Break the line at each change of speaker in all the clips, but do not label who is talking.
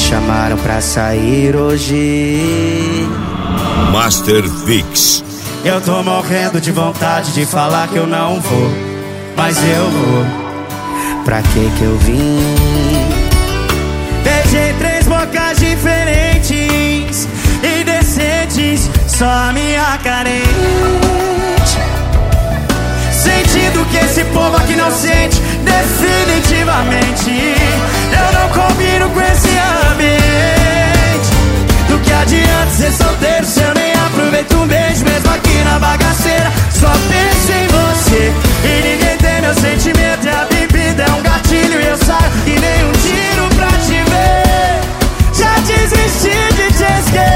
chamaram pra sair hoje.
Master Fix.
Eu tô morrendo de vontade de falar que eu não vou, mas eu vou. Pra que eu vim? Beijei 3 bocas diferentes, indecentes, só a minha carente. Sentindo que esse povo aqui não sente, definitivamente. Eu não combino com esse ambiente. Do que adianta ser solteiro se eu nem aproveito um beijo, mesmo aqui na bagaceira. Só penso em você e ninguém tem meu sentimento. E a bebida é um gatilho e eu saio que nem um tiro pra te ver. Já desisti de te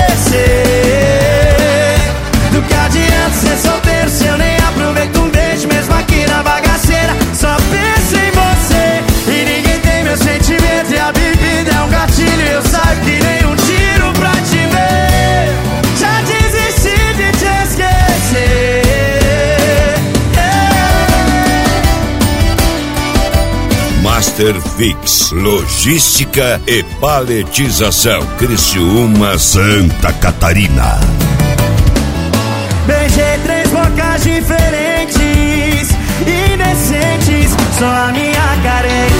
esquecer. Do que adianta ser solteiro se eu nem aproveito um beijo, mesmo aqui na bagaceira. Só penso em você e ninguém tem meu sentimento. E a bebida é um gatilho e eu saio que nem um tiro pra te ver. Já desisti de te esquecer.
Master Fix, logística e paletização. Criciúma, Santa Catarina.
Beijei 3 bocas diferentes, indecentes, só a minha carente.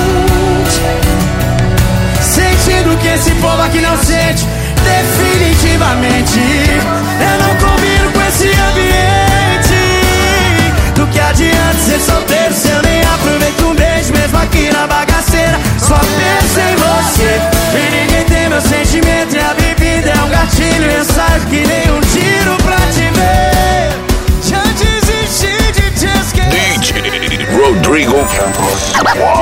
Sentindo que esse povo aqui não sente, definitivamente. Eu não combino com esse ambiente. Do que adianta ser solteiro se eu nem aproveito um beijo, mesmo aqui na bagaceira. Só penso em você e ninguém tem meu sentimento. E a bebida é um gatilho e eu saio que nem um tiro pra te ver. Já desisti de te esquecer.
DJ Rodrigo Campos.